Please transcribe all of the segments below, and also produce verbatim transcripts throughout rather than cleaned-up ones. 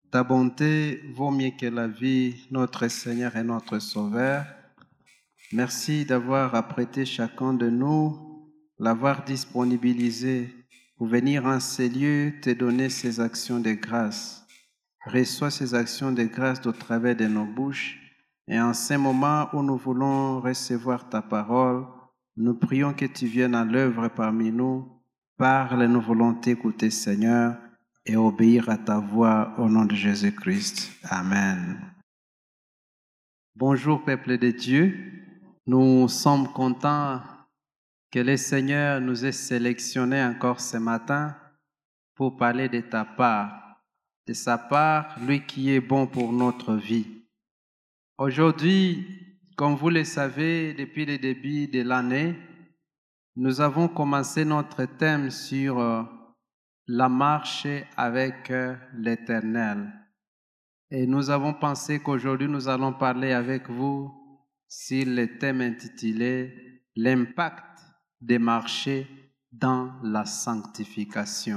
Ta bonté vaut mieux que la vie, notre Seigneur et notre Sauveur. Merci d'avoir apprêté chacun de nous, l'avoir disponibilisé pour venir en ces lieux te donner ces actions de grâce. Reçois ces actions de grâce au travers de nos bouches. Et en ces moments où nous voulons recevoir ta parole, nous prions que tu viennes à l'œuvre parmi nous. Parle, nous voulons t'écouter, Seigneur, et obéir à ta voix au nom de Jésus-Christ. Amen. Bonjour, peuple de Dieu. Nous sommes contents que le Seigneur nous ait sélectionnés encore ce matin pour parler de ta part, de sa part, lui qui est bon pour notre vie. Aujourd'hui, comme vous le savez, depuis le début de l'année, nous avons commencé notre thème sur euh, la marche avec euh, l'Éternel. Et nous avons pensé qu'aujourd'hui, nous allons parler avec vous sur le thème intitulé « L'impact des marchés dans la sanctification ».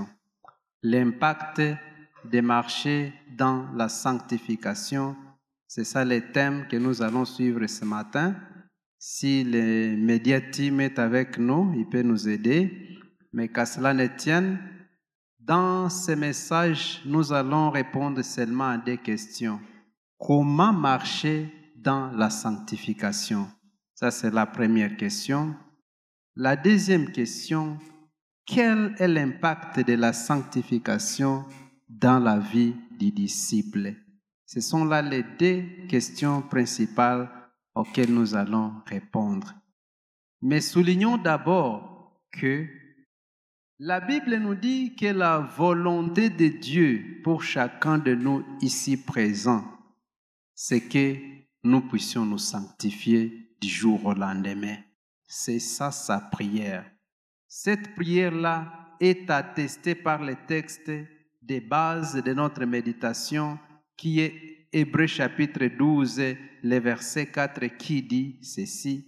L'impact des marchés dans la sanctification, c'est ça le thème que nous allons suivre ce matin. Si le Media Team est avec nous, il peut nous aider. Mais qu'à cela ne tienne, dans ce message, nous allons répondre seulement à des questions. Comment marcher dans la sanctification? Ça, c'est la première question. La deuxième question, quel est l'impact de la sanctification dans la vie du disciple? Ce sont là les deux questions principales auxquelles nous allons répondre. Mais soulignons d'abord que la Bible nous dit que la volonté de Dieu pour chacun de nous ici présents, c'est que nous puissions nous sanctifier du jour au lendemain. C'est ça sa prière. Cette prière-là est attestée par les textes de base de notre méditation qui est Hébreux chapitre douze, le verset quatre qui dit ceci.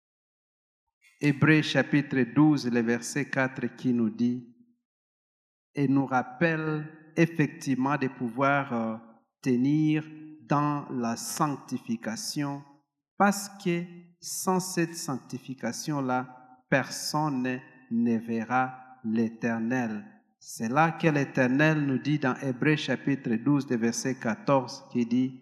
Hébreux chapitre douze, le verset quatre qui nous dit et nous rappelle effectivement de pouvoir euh, tenir dans la sanctification parce que sans cette sanctification-là, personne ne verra l'Éternel. C'est là que l'Éternel nous dit dans Hébreux chapitre douze, le verset quatorze qui dit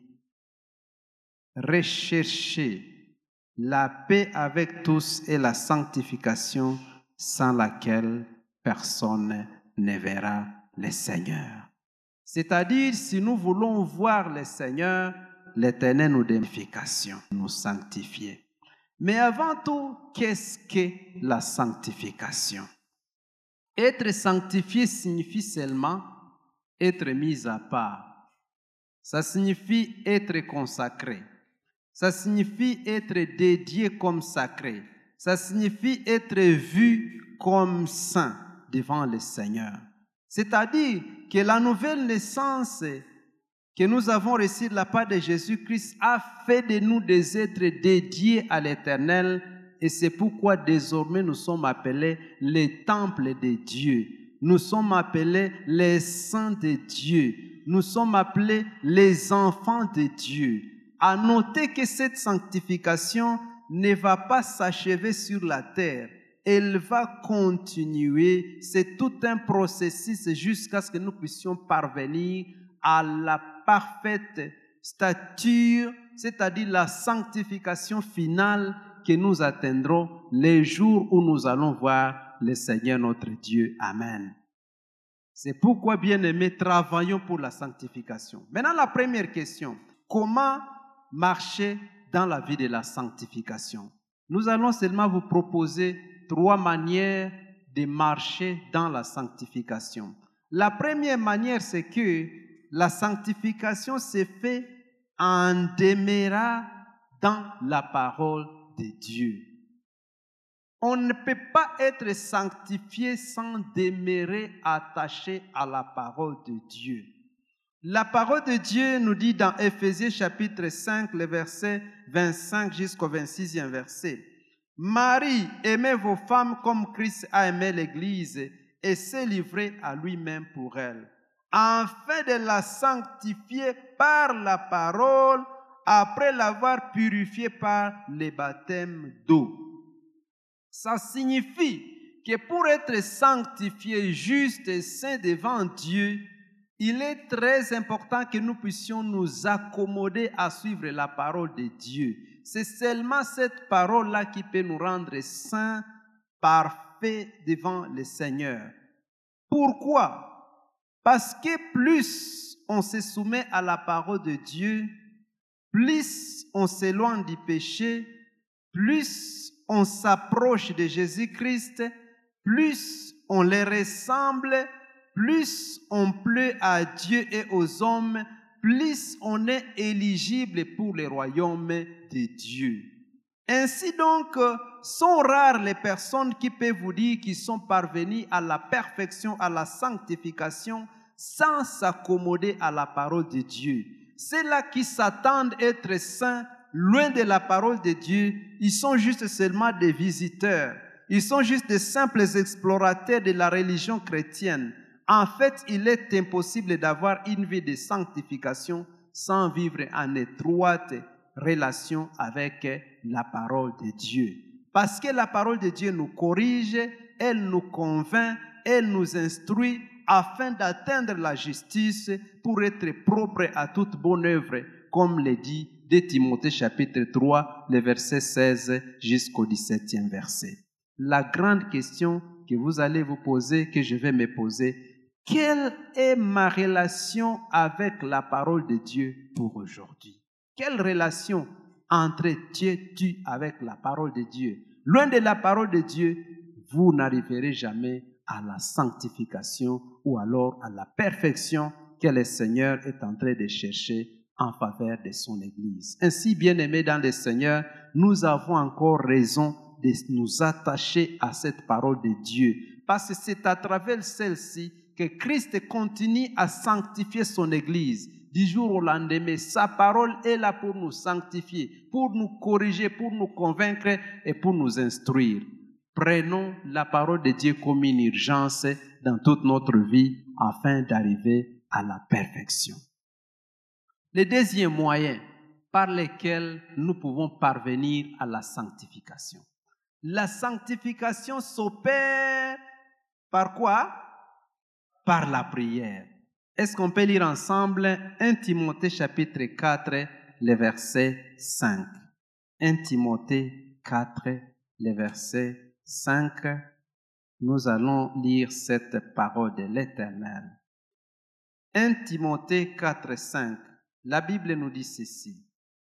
« Recherchez la paix avec tous et la sanctification sans laquelle personne ne verra le Seigneur. » C'est-à-dire, si nous voulons voir le Seigneur, l'Éternel nous donne sanctification, nous sanctifier. Mais avant tout, qu'est-ce que la sanctification? Être sanctifié signifie seulement être mis à part. Ça signifie être consacré. Ça signifie être dédié comme sacré. Ça signifie être vu comme saint devant le Seigneur. C'est-à-dire que la nouvelle naissance que nous avons reçue de la part de Jésus-Christ a fait de nous des êtres dédiés à l'Éternel et c'est pourquoi désormais nous sommes appelés les temples de Dieu. Nous sommes appelés les saints de Dieu. Nous sommes appelés les enfants de Dieu. À noter que cette sanctification ne va pas s'achever sur la terre. Elle va continuer. C'est tout un processus jusqu'à ce que nous puissions parvenir à la parfaite stature, c'est-à-dire la sanctification finale que nous atteindrons les jours où nous allons voir le Seigneur notre Dieu. Amen. C'est pourquoi, bien-aimés, travaillons pour la sanctification. Maintenant, la première question. Comment marcher dans la vie de la sanctification? Nous allons seulement vous proposer trois manières de marcher dans la sanctification. La première manière, c'est que la sanctification se fait en demeurant dans la parole de Dieu. On ne peut pas être sanctifié sans demeurer attaché à la parole de Dieu. La parole de Dieu nous dit dans Éphésiens chapitre cinq, le verset vingt-cinq jusqu'au vingt-sixième verset. Marie, aimez vos femmes comme Christ a aimé l'Église et s'est livré à lui-même pour elle. afin de la sanctifier par la parole, après l'avoir purifiée par le baptême d'eau. Ça signifie que pour être sanctifié, juste et saint devant Dieu, il est très important que nous puissions nous accommoder à suivre la parole de Dieu. C'est seulement cette parole-là qui peut nous rendre saints, parfaits devant le Seigneur. Pourquoi? Parce que plus on se soumet à la parole de Dieu, plus on s'éloigne du péché, plus on s'approche de Jésus-Christ, plus on les ressemble, plus on plaît à Dieu et aux hommes, plus on est éligible pour le royaume de Dieu. Ainsi donc, sont rares les personnes qui peuvent vous dire qu'ils sont parvenus à la perfection, à la sanctification, sans s'accommoder à la parole de Dieu. Ceux-là qui s'attendent à être saints, loin de la parole de Dieu, ils sont juste seulement des visiteurs. Ils sont juste des simples explorateurs de la religion chrétienne. En fait, il est impossible d'avoir une vie de sanctification sans vivre en étroite relation avec la parole de Dieu. Parce que la parole de Dieu nous corrige, elle nous convainc, elle nous instruit afin d'atteindre la justice pour être propre à toute bonne œuvre, comme le dit de Timothée chapitre trois, le verset seize jusqu'au dix-septième verset. La grande question que vous allez vous poser, que je vais me poser, quelle est ma relation avec la parole de Dieu pour aujourd'hui? Quelle relation entretiens-tu avec la parole de Dieu? Loin de la parole de Dieu, vous n'arriverez jamais à la sanctification ou alors à la perfection que le Seigneur est en train de chercher en faveur de son Église. Ainsi, bien-aimés dans le Seigneur, nous avons encore raison de nous attacher à cette parole de Dieu, parce que c'est à travers celle-ci que Christ continue à sanctifier son Église. Du jour au lendemain, sa parole est là pour nous sanctifier, pour nous corriger, pour nous convaincre et pour nous instruire. Prenons la parole de Dieu comme une urgence dans toute notre vie afin d'arriver à la perfection. Le deuxième moyen par lequel nous pouvons parvenir à la sanctification. La sanctification s'opère par quoi? Par la prière. Est-ce qu'on peut lire ensemble un Timothée chapitre quatre, le verset cinq? un Timothée quatre, le verset cinq. Nous allons lire cette parole de l'Éternel. un Timothée quatre, cinq. La Bible nous dit ceci.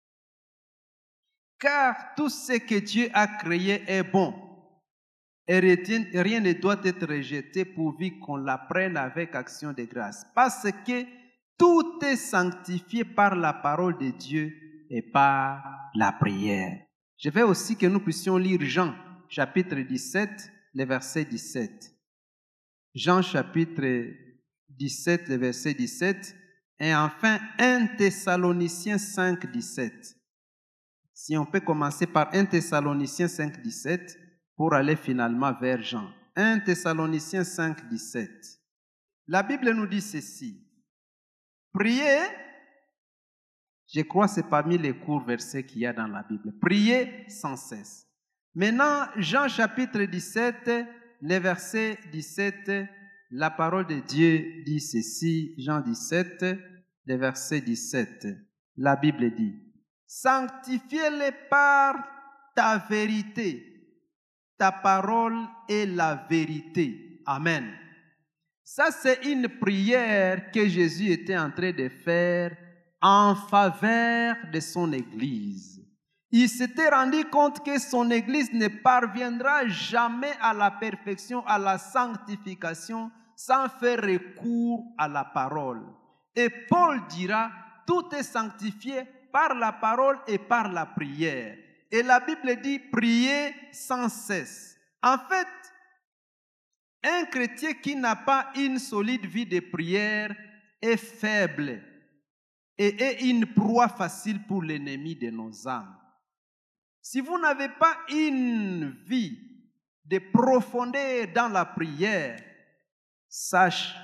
Car tout ce que Dieu a créé est bon, et rien ne doit être rejeté pourvu qu'on l'apprenne avec action de grâce. Parce que tout est sanctifié par la parole de Dieu et par la prière. Je veux aussi que nous puissions lire Jean, chapitre dix-sept, le verset dix-sept. Jean, chapitre dix-sept, le verset dix-sept. Et enfin, un Thessaloniciens cinq, dix-sept. Si on peut commencer par un Thessaloniciens cinq, dix-sept pour aller finalement vers Jean. un Thessaloniciens cinq, dix-sept. La Bible nous dit ceci. Priez, je crois que c'est parmi les courts versets qu'il y a dans la Bible. Priez sans cesse. Maintenant, Jean chapitre dix-sept, le verset dix-sept, la parole de Dieu dit ceci. Jean dix-sept, le verset dix-sept. La Bible dit, sanctifiez-les par ta vérité. Ta parole est la vérité. Amen. Ça, c'est une prière que Jésus était en train de faire en faveur de son Église. Il s'était rendu compte que son Église ne parviendra jamais à la perfection, à la sanctification, sans faire recours à la parole. Et Paul dira, tout est sanctifié par la parole et par la prière. Et la Bible dit, priez sans cesse. En fait, un chrétien qui n'a pas une solide vie de prière est faible et est une proie facile pour l'ennemi de nos âmes. Si vous n'avez pas une vie de profondeur dans la prière, sache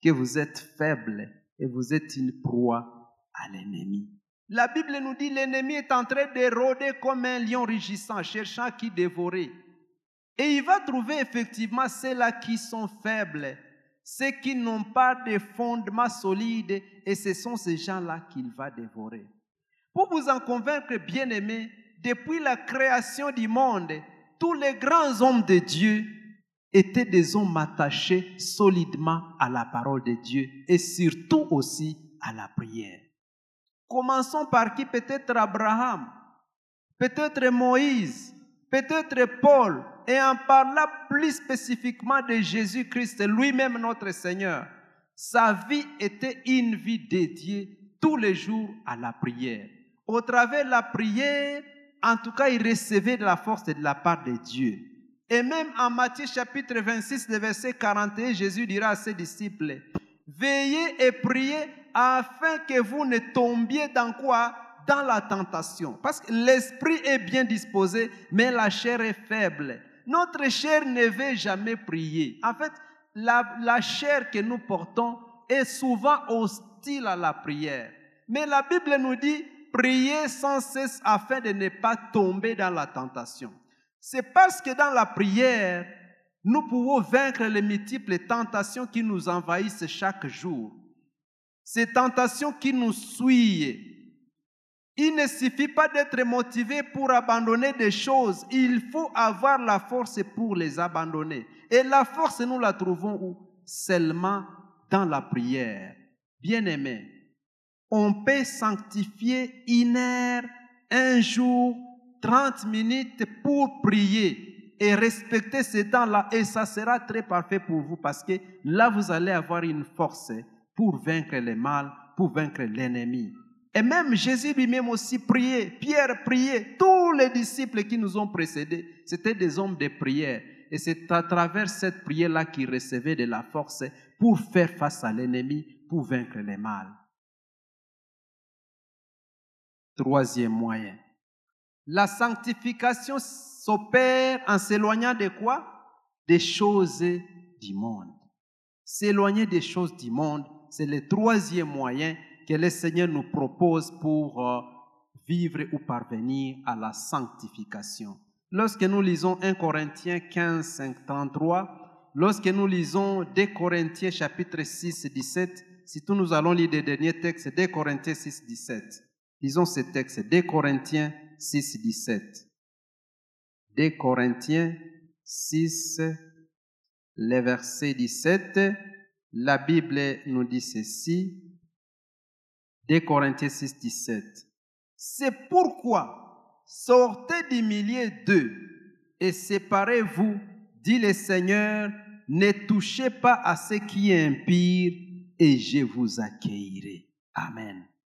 que vous êtes faible et vous êtes une proie à l'ennemi. La Bible nous dit que l'ennemi est en train de rôder comme un lion rugissant, cherchant qui dévorer. Et il va trouver effectivement ceux-là qui sont faibles, ceux qui n'ont pas de fondements solides, et ce sont ces gens-là qu'il va dévorer. Pour vous en convaincre, bien-aimés, depuis la création du monde, tous les grands hommes de Dieu étaient des hommes attachés solidement à la parole de Dieu et surtout aussi à la prière. Commençons par qui? Peut-être Abraham, peut-être Moïse, peut-être Paul, et en parlant plus spécifiquement de Jésus-Christ, lui-même notre Seigneur. Sa vie était une vie dédiée tous les jours à la prière. Au travers de la prière, en tout cas, il recevait de la force de la part de Dieu. Et même en Matthieu chapitre vingt-six, le verset quarante et un, Jésus dira à ses disciples, « Veillez et priez afin que vous ne tombiez dans quoi? Dans la tentation. » Parce que l'esprit est bien disposé, mais la chair est faible. Notre chair ne veut jamais prier. En fait, la, la chair que nous portons est souvent hostile à la prière. Mais la Bible nous dit, priez sans cesse afin de ne pas tomber dans la tentation. C'est parce que dans la prière, nous pouvons vaincre les multiples tentations qui nous envahissent chaque jour. Ces tentations qui nous suivent. Il ne suffit pas d'être motivé pour abandonner des choses. Il faut avoir la force pour les abandonner. Et la force, nous la trouvons où? Seulement dans la prière. Bien-aimés, on peut sanctifier une heure, un jour, trente minutes pour prier et respecter ce temps-là. Et ça sera très parfait pour vous parce que là, vous allez avoir une force pour vaincre le mal, pour vaincre l'ennemi. Et même Jésus lui-même aussi priait, Pierre priait, tous les disciples qui nous ont précédés, c'était des hommes de prière. Et c'est à travers cette prière-là qu'ils recevaient de la force pour faire face à l'ennemi, pour vaincre le mal. Troisième moyen. La sanctification s'opère en s'éloignant de quoi? Des choses du monde. S'éloigner des choses du monde, c'est le troisième moyen que le Seigneur nous propose pour euh, vivre ou parvenir à la sanctification. Lorsque nous lisons un Corinthiens quinze, cinq, trente-trois, lorsque nous lisons deux Corinthiens chapitre six, dix-sept, surtout nous allons lire les derniers textes, deux Corinthiens six, dix-sept. Lisons ce texte, deux Corinthiens six, dix-sept. deux Corinthiens six, le verset dix-sept, la Bible nous dit ceci. deux Corinthiens six, dix-sept. C'est pourquoi sortez du milieu d'eux et séparez-vous, dit le Seigneur, ne touchez pas à ce qui est impur et je vous accueillerai. Amen.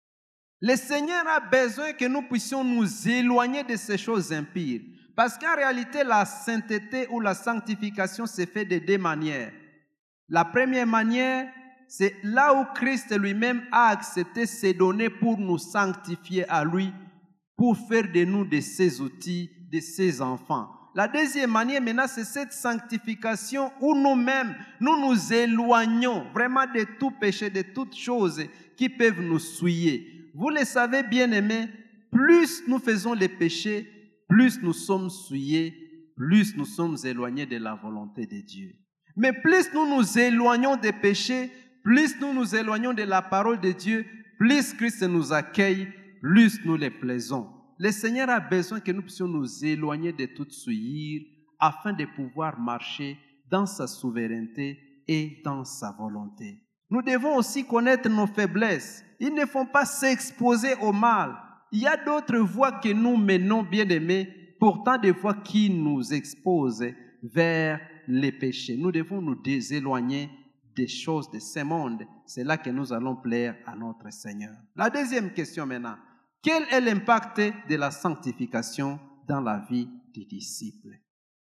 Le Seigneur a besoin que nous puissions nous éloigner de ces choses impures. Parce qu'en réalité, la sainteté ou la sanctification se fait de deux manières. La première manière, c'est là où Christ lui-même a accepté de se donner pour nous sanctifier à lui, pour faire de nous de ses outils, de ses enfants. La deuxième manière, maintenant, c'est cette sanctification où nous-mêmes, nous nous éloignons vraiment de tout péché, de toutes choses qui peuvent nous souiller. Vous le savez, bien-aimés, plus nous faisons les péchés, plus nous sommes souillés, plus nous sommes éloignés de la volonté de Dieu. Mais plus nous nous éloignons des péchés, plus nous nous éloignons de la parole de Dieu, plus Christ nous accueille, plus nous les plaisons. Le Seigneur a besoin que nous puissions nous éloigner de toute souillure afin de pouvoir marcher dans sa souveraineté et dans sa volonté. Nous devons aussi connaître nos faiblesses. Ils ne font pas s'exposer au mal. Il y a d'autres voies que nous menons, bien-aimés, pourtant des voies qui nous exposent vers les péchés. Nous devons nous déséloigner des choses de ce monde. C'est là que nous allons plaire à notre Seigneur. La deuxième question maintenant. Quel est l'impact de la sanctification dans la vie des disciples?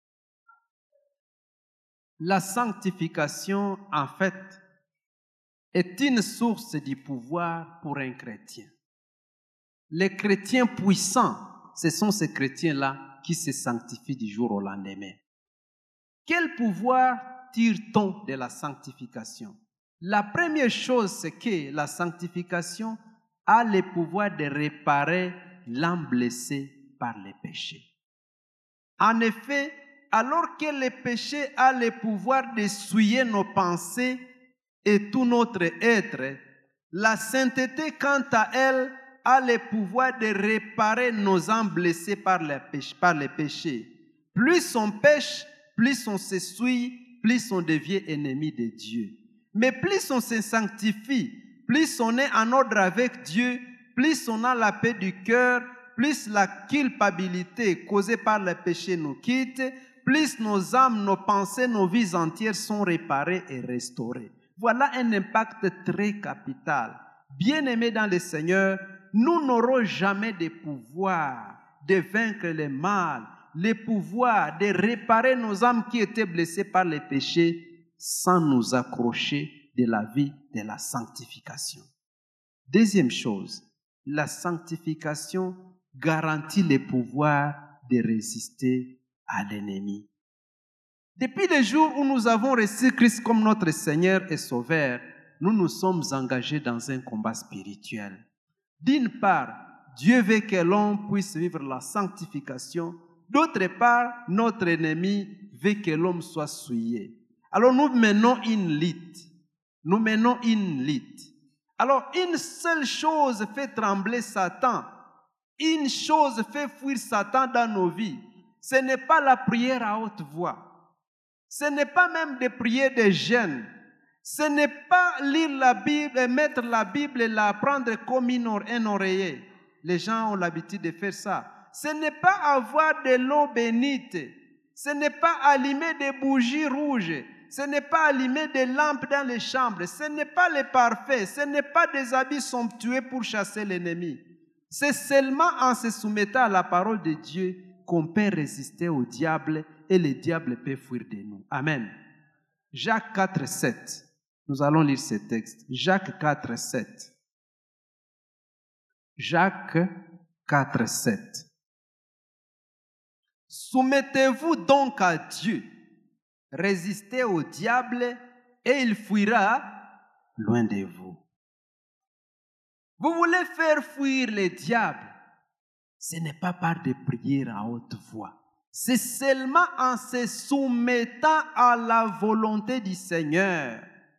La sanctification, en fait, est une source du pouvoir pour un chrétien. Les chrétiens puissants, ce sont ces chrétiens-là qui se sanctifient du jour au lendemain. Quel pouvoir tire-t-on de la sanctification? La première chose, c'est que la sanctification a le pouvoir de réparer l'âme blessée par les péchés. En effet, alors que le péché a le pouvoir de souiller nos pensées et tout notre être, la sainteté, quant à elle, a le pouvoir de réparer nos âmes blessées par les péchés. Par les péchés. Plus on pêche, plus on se souille, plus on devient ennemi de Dieu. Mais plus on se sanctifie, plus on est en ordre avec Dieu, plus on a la paix du cœur, plus la culpabilité causée par le péché nous quitte, plus nos âmes, nos pensées, nos vies entières sont réparées et restaurées. Voilà un impact très capital. Bien-aimés dans le Seigneur, nous n'aurons jamais de pouvoir de vaincre le mal, le pouvoir de réparer nos âmes qui étaient blessées par les péchés sans nous accrocher de la vie de la sanctification. Deuxième chose, la sanctification garantit le pouvoir de résister à l'ennemi. Depuis le jour où nous avons reçu Christ comme notre Seigneur et Sauveur, nous nous sommes engagés dans un combat spirituel. D'une part, Dieu veut que l'homme puisse vivre la sanctification. D'autre part, notre ennemi veut que l'homme soit souillé. Alors nous menons une lutte. Nous menons une lutte. Alors une seule chose fait trembler Satan. Une chose fait fuir Satan dans nos vies. Ce n'est pas la prière à haute voix. Ce n'est pas même de prier des jeûnes. Ce n'est pas lire la Bible et mettre la Bible et la prendre comme un oreiller. Les gens ont l'habitude de faire ça. Ce n'est pas avoir de l'eau bénite. Ce n'est pas allumer des bougies rouges. Ce n'est pas allumer des lampes dans les chambres. Ce n'est pas les parfaits. Ce n'est pas des habits somptueux pour chasser l'ennemi. C'est seulement en se soumettant à la parole de Dieu qu'on peut résister au diable et le diable peut fuir de nous. Amen. Jacques quatre, sept. Nous allons lire ce texte. Jacques quatre, sept. Jacques quatre, sept. Soumettez-vous donc à Dieu. Résistez au diable et il fuira loin de vous. Vous voulez faire fuir le diable? Ce n'est pas par des prières à haute voix. C'est seulement en se soumettant à la volonté du Seigneur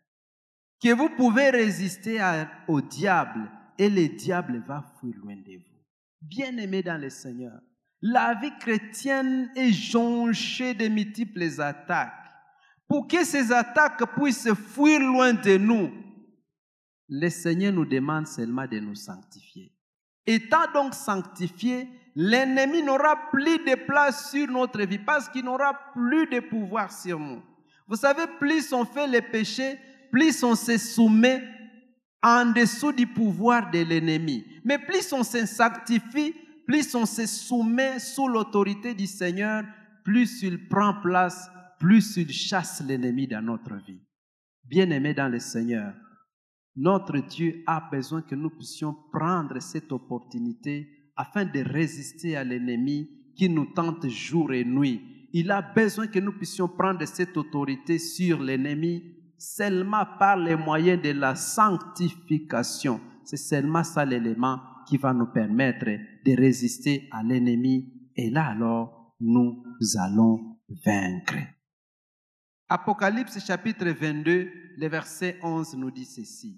que vous pouvez résister à, au diable et le diable va fuir loin de vous. Bien-aimés dans le Seigneur, la vie chrétienne est jonchée de multiples attaques. Pour que ces attaques puissent fuir loin de nous, le Seigneur nous demande seulement de nous sanctifier. Étant donc sanctifiés, l'ennemi n'aura plus de place sur notre vie parce qu'il n'aura plus de pouvoir sur nous. Vous savez, plus on fait le péché, plus on se soumet en dessous du pouvoir de l'ennemi. Mais plus on se sanctifie, plus on se soumet sous l'autorité du Seigneur, plus il prend place, plus il chasse l'ennemi dans notre vie. Bien-aimés dans le Seigneur, notre Dieu a besoin que nous puissions prendre cette opportunité afin de résister à l'ennemi qui nous tente jour et nuit. Il a besoin que nous puissions prendre cette autorité sur l'ennemi seulement par les moyens de la sanctification. C'est seulement ça l'élément qui va nous permettre de résister à l'ennemi. Et là alors, nous allons vaincre. Apocalypse chapitre vingt-deux, le verset onze nous dit ceci.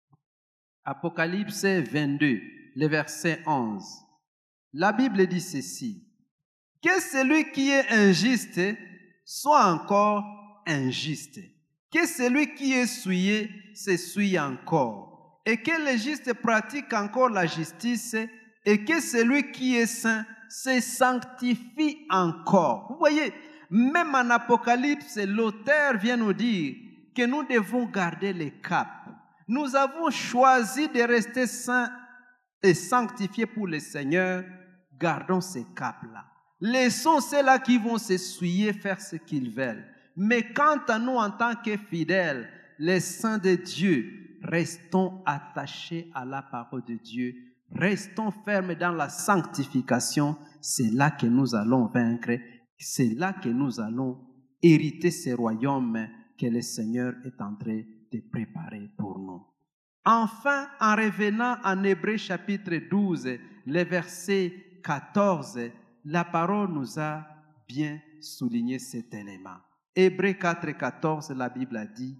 Apocalypse vingt-deux, le verset onze. La Bible dit ceci. Que celui qui est injuste soit encore injuste. Que celui qui est souillé se souille encore. Et que le juste pratique encore la justice. Et que celui qui est saint se sanctifie encore. Vous voyez, même en Apocalypse, l'auteur vient nous dire que nous devons garder le cap. Nous avons choisi de rester saints et sanctifiés pour le Seigneur. Gardons ce cap-là. Laissons ceux-là qui vont se souiller faire ce qu'ils veulent. Mais quant à nous, en tant que fidèles, les saints de Dieu, restons attachés à la parole de Dieu. Restons fermes dans la sanctification. C'est là que nous allons vaincre. C'est là que nous allons hériter ce royaume que le Seigneur est en train de préparer pour nous. Enfin, en revenant en Hébreux chapitre douze, le verset quatorze, la parole nous a bien souligné cet élément. Hébreux quatre, quatorze, la Bible a dit,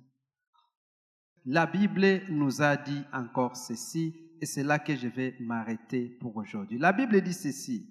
la Bible nous a dit encore ceci, et c'est là que je vais m'arrêter pour aujourd'hui. La Bible dit ceci,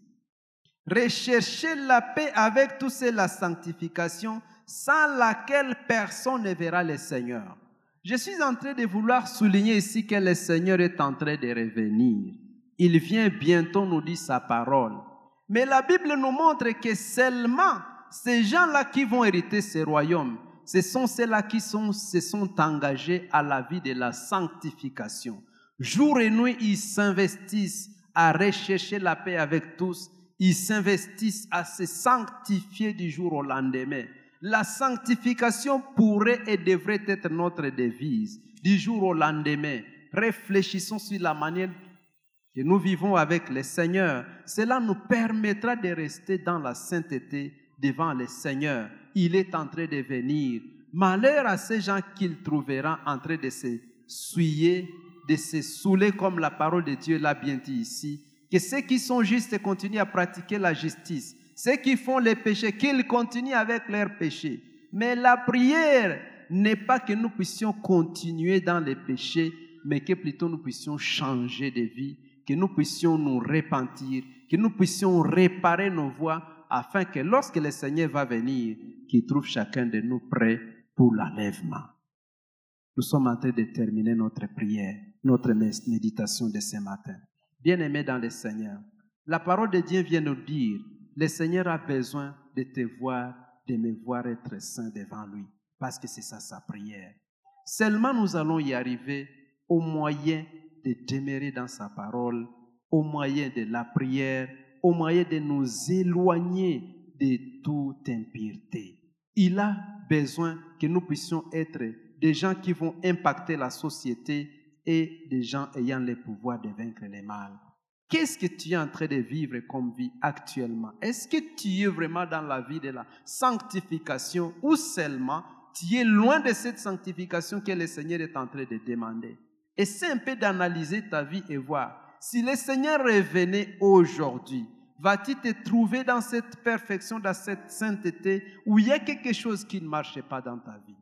recherchez la paix avec tous et la sanctification, sans laquelle personne ne verra le Seigneur. Je suis en train de vouloir souligner ici que le Seigneur est en train de revenir. Il vient bientôt, nous dit sa parole. Mais la Bible nous montre que seulement ces gens-là qui vont hériter ce royaume, ce sont ceux-là qui sont, se sont engagés à la vie de la sanctification. Jour et nuit, ils s'investissent à rechercher la paix avec tous. Ils s'investissent à se sanctifier du jour au lendemain. La sanctification pourrait et devrait être notre devise du jour au lendemain. Réfléchissons sur la manière que nous vivons avec le Seigneur. Cela nous permettra de rester dans la sainteté devant le Seigneur. Il est en train de venir. Malheur à ces gens qu'il trouvera en train de se souiller, de se saouler comme la parole de Dieu l'a bien dit ici. Que ceux qui sont justes continuent à pratiquer la justice. Ceux qui font les péchés, qu'ils continuent avec leurs péchés. Mais la prière n'est pas que nous puissions continuer dans les péchés, mais que plutôt nous puissions changer de vie, que nous puissions nous repentir, que nous puissions réparer nos voies, afin que lorsque le Seigneur va venir, qu'il trouve chacun de nous prêt pour l'enlèvement. Nous sommes en train de terminer notre prière, notre méditation de ce matin. Bien-aimés dans le Seigneur, la parole de Dieu vient nous dire, le Seigneur a besoin de te voir, de me voir être saint devant lui, parce que c'est ça sa prière. Seulement nous allons y arriver au moyen de demeurer dans sa parole, au moyen de la prière, au moyen de nous éloigner de toute impureté. Il a besoin que nous puissions être des gens qui vont impacter la société et des gens ayant le pouvoir de vaincre le mal. Qu'est-ce que tu es en train de vivre comme vie actuellement? Est-ce que tu es vraiment dans la vie de la sanctification ou seulement tu es loin de cette sanctification que le Seigneur est en train de demander? Essaie un peu d'analyser ta vie et voir. Si le Seigneur revenait aujourd'hui, vas-tu te trouver dans cette perfection, dans cette sainteté où il y a quelque chose qui ne marche pas dans ta vie?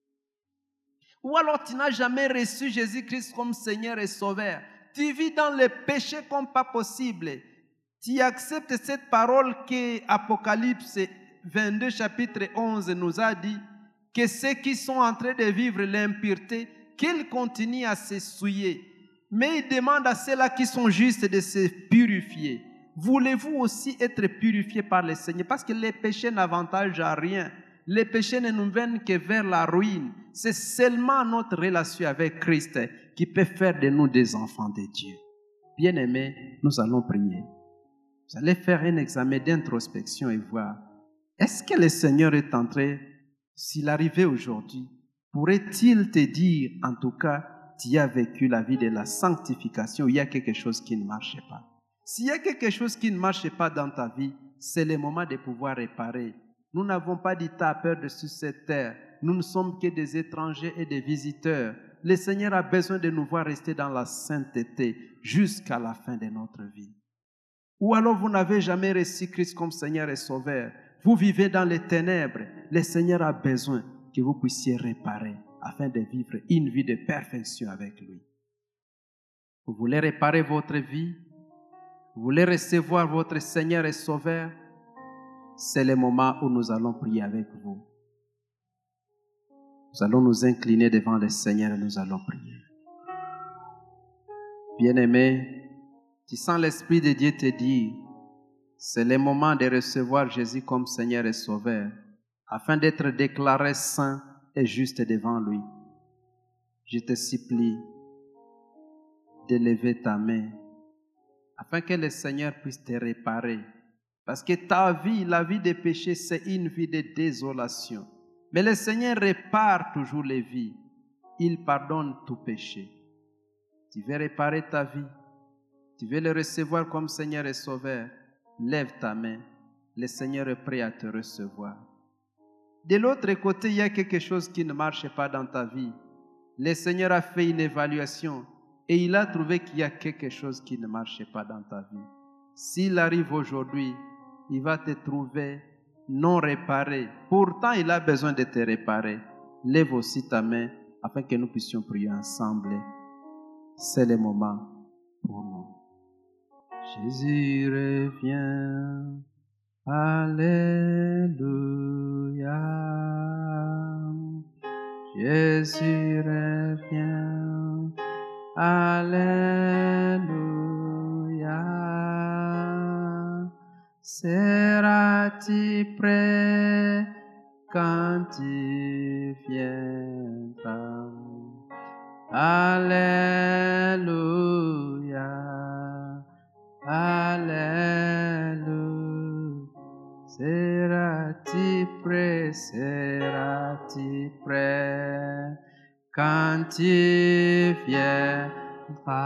Ou alors tu n'as jamais reçu Jésus-Christ comme Seigneur et Sauveur. Tu vis dans le péché comme pas possible. Tu acceptes cette parole que Apocalypse vingt-deux, chapitre onze nous a dit, que ceux qui sont en train de vivre l'impureté, qu'ils continuent à se souiller. Mais il demande à ceux-là qui sont justes de se purifier. Voulez-vous aussi être purifiés par le Seigneur? Parce que les péchés n'avantagent à rien. Les péchés ne nous mènent que vers la ruine. C'est seulement notre relation avec Christ qui peut faire de nous des enfants de Dieu. Bien-aimés, nous allons prier. Vous allez faire un examen d'introspection et voir, est-ce que le Seigneur est en train, s'il arrivait aujourd'hui, pourrait-il te dire, en tout cas, tu as vécu la vie de la sanctification, il y a quelque chose qui ne marche pas. S'il y a quelque chose qui ne marche pas dans ta vie, c'est le moment de pouvoir réparer. Nous n'avons pas d'état à perdre sur cette terre. Nous ne sommes que des étrangers et des visiteurs. Le Seigneur a besoin de nous voir rester dans la sainteté jusqu'à la fin de notre vie. Ou alors vous n'avez jamais reçu Christ comme Seigneur et Sauveur. Vous vivez dans les ténèbres. Le Seigneur a besoin que vous puissiez réparer afin de vivre une vie de perfection avec lui. Vous voulez réparer votre vie? Vous voulez recevoir votre Seigneur et Sauveur? C'est le moment où nous allons prier avec vous. Nous allons nous incliner devant le Seigneur et nous allons prier. Bien-aimé, tu sens l'Esprit de Dieu te dire, c'est le moment de recevoir Jésus comme Seigneur et Sauveur, afin d'être déclaré saint et juste devant lui. Je te supplie de lever ta main, afin que le Seigneur puisse te réparer. Parce que ta vie, la vie des péchés, c'est une vie de désolation. Mais le Seigneur répare toujours les vies. Il pardonne tout péché. Tu veux réparer ta vie? Tu veux le recevoir comme Seigneur et Sauveur? Lève ta main. Le Seigneur est prêt à te recevoir. De l'autre côté, il y a quelque chose qui ne marche pas dans ta vie. Le Seigneur a fait une évaluation et il a trouvé qu'il y a quelque chose qui ne marchait pas dans ta vie. S'il arrive aujourd'hui, il va te trouver non réparé. Pourtant, il a besoin de te réparer. Lève aussi ta main afin que nous puissions prier ensemble. C'est le moment pour nous. Jésus revient. Alléluia. Jésus revient. Alléluia. Seras-tu prêt quand il viendra? Alléluia. Alléluia. Seras-tu prêt? Seras-tu prêt quand il viendra?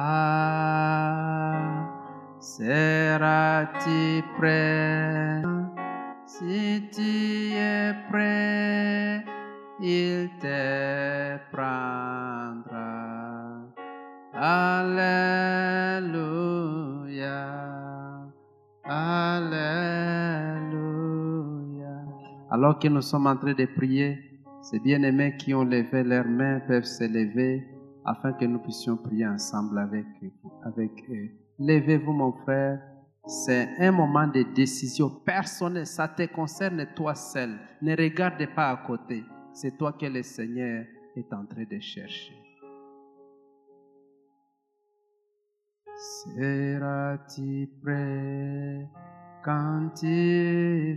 Seras-tu prêt? Si tu es prêt, il te prendra. Alléluia. Alléluia. Alors que nous sommes en train de prier, ces bien-aimés qui ont levé leurs mains peuvent se lever afin que nous puissions prier ensemble avec vous, avec eux. Levez-vous, mon frère. C'est un moment de décision personnelle. Ça te concerne toi seul. Ne regarde pas à côté. C'est toi que le Seigneur est en train de chercher. Seras-tu prêt quand il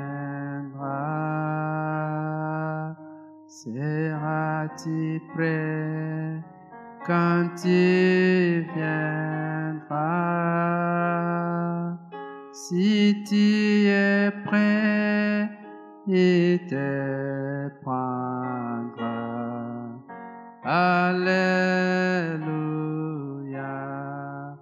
viendra? Seras-tu prêt quand il viendra? Si tu es prêt, il te prendra. Alléluia.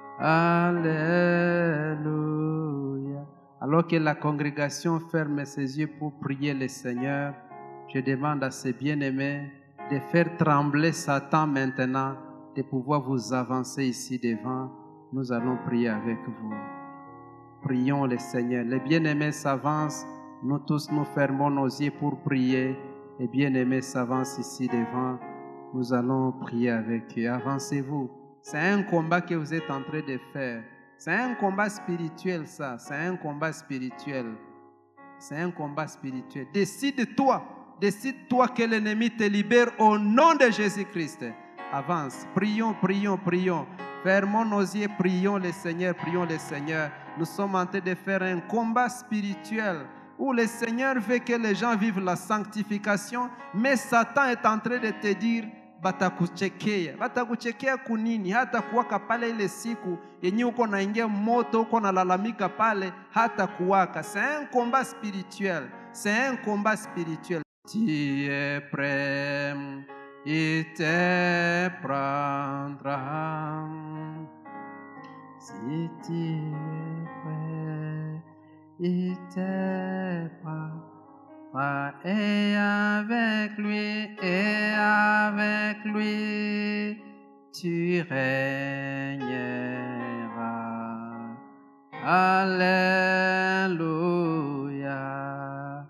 Alléluia. Alors que la congrégation ferme ses yeux pour prier le Seigneur, je demande à ces bien-aimés de faire trembler Satan maintenant, de pouvoir vous avancer ici devant. Nous allons prier avec vous. Prions le Seigneur. Les bien-aimés s'avancent. Nous tous, nous fermons nos yeux pour prier. Les bien-aimés s'avancent ici devant. Nous allons prier avec eux. Avancez-vous. C'est un combat que vous êtes en train de faire. C'est un combat spirituel, ça. C'est un combat spirituel. C'est un combat spirituel. Décide-toi. Décide-toi que l'ennemi te libère au nom de Jésus-Christ. Avance. Prions, prions, prions. Fermons nos yeux, prions le Seigneur, prions le Seigneur. Nous sommes en train de faire un combat spirituel où le Seigneur veut que les gens vivent la sanctification, mais Satan est en train de te dire batakuchekea. Batakuchekea kunini? Hata kuwaka pale ile siku yenye uko naingia moto, uko nalalamika pale, hata kuwaka. C'est un combat spirituel. C'est un combat spirituel. Tu es prêt, il te prendra. Si tu es prêt, il te prendra. Et avec lui, et avec lui, tu régneras. Alléluia.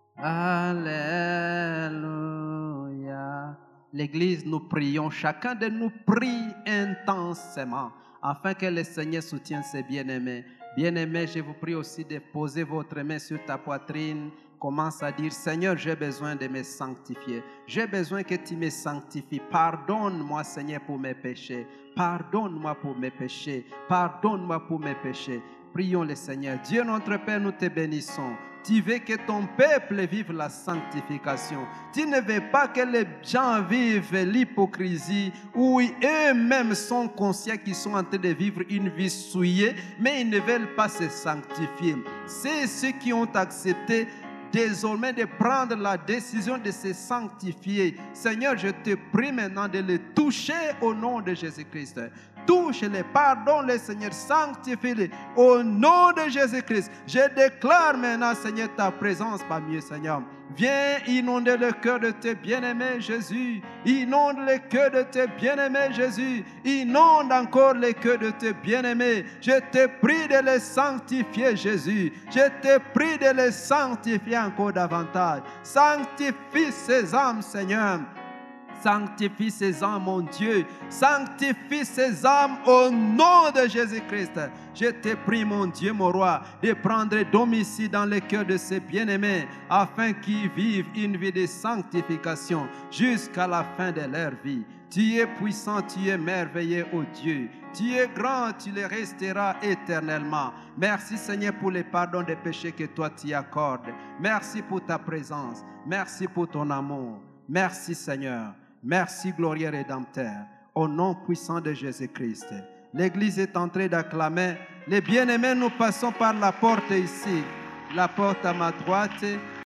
Alléluia. L'Église, nous prions. Chacun de nous prie intensément afin que le Seigneur soutienne ses bien-aimés. Bien-aimés, je vous prie aussi de poser votre main sur ta poitrine. Commence à dire, Seigneur, j'ai besoin de me sanctifier. J'ai besoin que tu me sanctifies. Pardonne-moi, Seigneur, pour mes péchés. Pardonne-moi pour mes péchés. Pardonne-moi pour mes péchés. Prions le Seigneur. Dieu notre Père, nous te bénissons. Tu veux que ton peuple vive la sanctification. Tu ne veux pas que les gens vivent l'hypocrisie où eux-mêmes sont conscients qu'ils sont en train de vivre une vie souillée, mais ils ne veulent pas se sanctifier. C'est ceux qui ont accepté désormais de prendre la décision de se sanctifier. Seigneur, je te prie maintenant de les toucher au nom de Jésus-Christ. touche-les, pardonne-les, Seigneur, sanctifie-les. Au nom de Jésus-Christ, je déclare maintenant, Seigneur, ta présence parmi eux, Seigneur. Viens inonder le cœur de tes bien-aimés, Jésus. Inonde le cœur de tes bien-aimés, Jésus. Inonde encore le cœur de tes bien-aimés. Je te prie de les sanctifier, Jésus. Je te prie de les sanctifier encore davantage. Sanctifie ces âmes, Seigneur. Sanctifie ces âmes, mon Dieu. Sanctifie ces âmes au nom de Jésus-Christ. Je te prie, mon Dieu, mon roi, de prendre domicile dans le cœur de ces bien-aimés afin qu'ils vivent une vie de sanctification jusqu'à la fin de leur vie. Tu es puissant, tu es merveilleux, ô Dieu. Tu es grand, tu le resteras éternellement. Merci, Seigneur, pour le pardon des péchés que toi tu accordes. Merci pour ta présence. Merci pour ton amour. Merci, Seigneur. Merci, glorieux Rédempteur, au nom puissant de Jésus-Christ. L'Église est en train d'acclamer. Les bien-aimés, nous passons par la porte ici, la porte à ma droite.